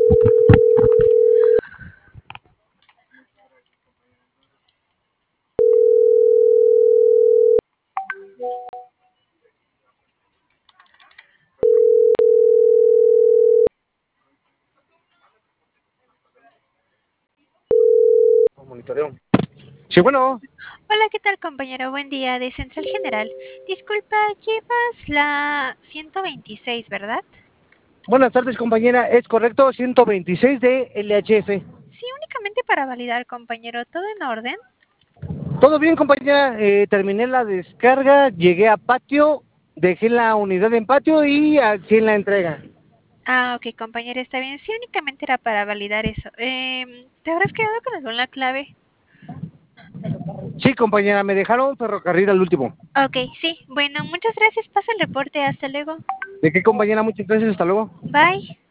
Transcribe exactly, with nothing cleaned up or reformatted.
Monitoreo. Sí, bueno. Hola, ¿qué tal, compañero? Buen día, de Central General. Disculpa, llevas la ciento veintiséis, ¿verdad? Buenas tardes, compañera. Es correcto, ciento veintiséis de L H F. Sí, únicamente para validar, compañero. ¿Todo en orden? Todo bien, compañera. Eh, terminé la descarga, llegué a patio, dejé la unidad en patio y aquí en la entrega. Ah, ok, compañero, está bien. Sí, únicamente era para validar eso. Eh, ¿te habrás quedado con alguna clave? Sí, compañera, me dejaron ferrocarril al último. Ok, sí. Bueno, muchas gracias. Pasa el reporte. Hasta luego. ¿De qué, compañera? Muchas gracias. Hasta luego. Bye.